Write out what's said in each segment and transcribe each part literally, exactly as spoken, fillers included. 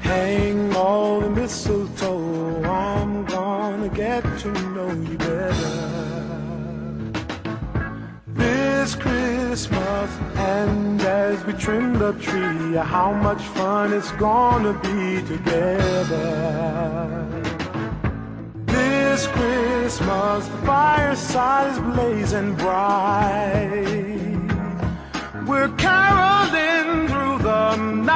hang all the mistletoe. I'm gonna get to know you better this Christmas. And as we trim the tree, how much fun it's gonna be together this Christmas. The fireside is blazing bright. We're caroling through the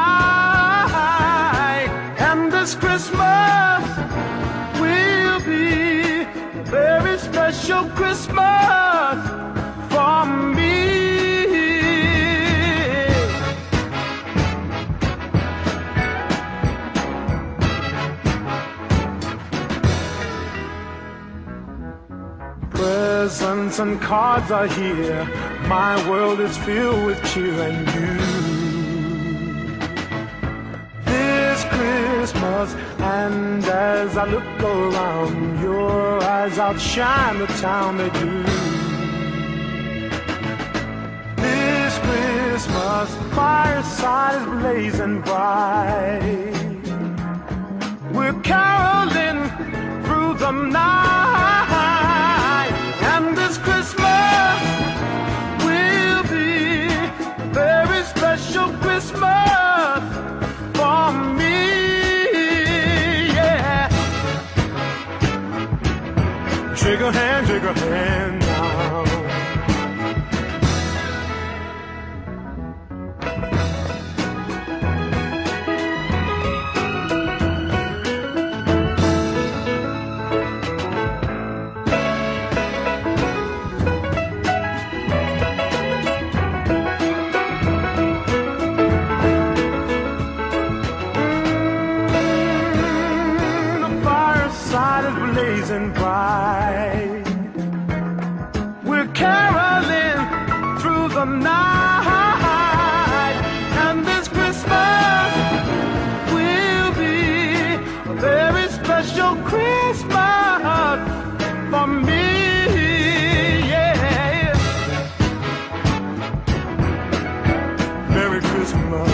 night, and this Christmas will be a very special Christmas for me. Presents and cards are here. My world is filled with cheer and you. This Christmas, and as I look around, your eyes outshine the town they do. This Christmas, the fireside is blazing bright. We're caroling through the night, and this Christmas will be a very special Christmas for me, yeah. Shake a hand, shake a hand now. Blazing bright, we're caroling through the night, and this Christmas will be a very special Christmas for me, yeah. Merry Christmas.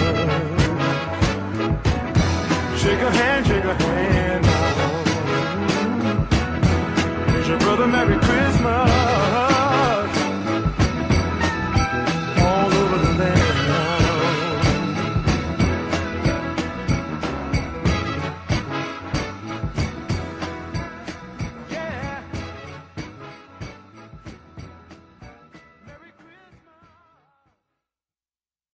Shake a hand, shake a hand now. Brother, Merry